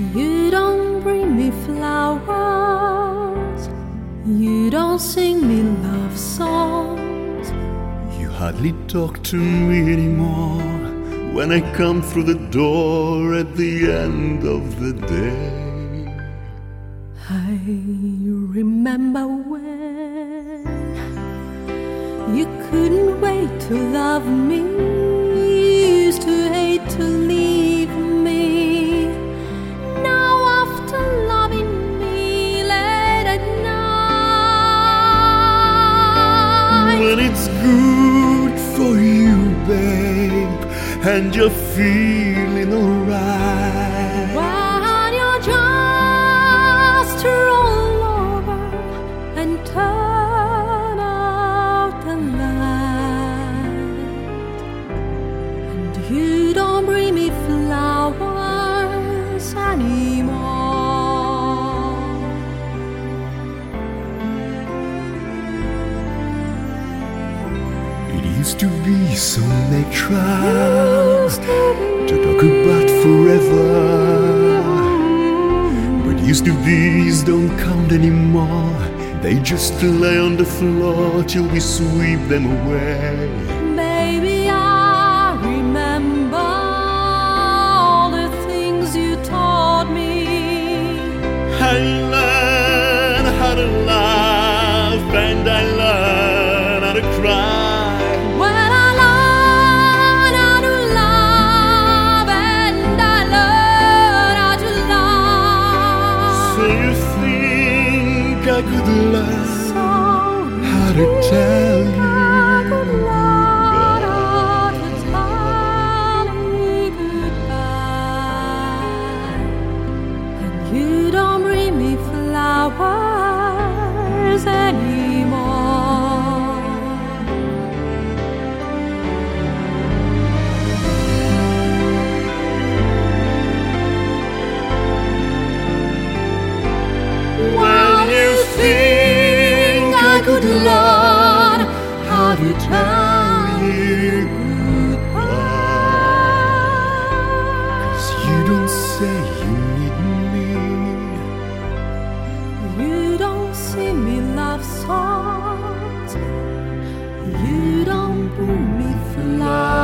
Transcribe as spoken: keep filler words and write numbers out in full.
You don't bring me flowers, you don't sing me love songs. You hardly talk to me anymore when I come through the door at the end of the day. I remember when you couldn't wait to love me, you used to hate to leave me. Now after loving me late at night, when it's good for you, babe, and you're feeling alright, when you're just roll over and turn out the light, and you don't bring me flowers anymore. it used to be so natural to talk about forever, but used to be's don't count anymore. They just lay on the floor till we sweep them away. Baby, I remember all the things you taught me. I learned how to laugh and I learned how to cry. When I learned how to love and I learned how to love. So you think I could learn So how to tell you I could learn how to tell you goodbye, and you don't bring me flowers anymore. Well, you think I could learn how to tell you goodbye, 'cause you don't say you need me. You don't sing me love songs, you don't bring me flowers.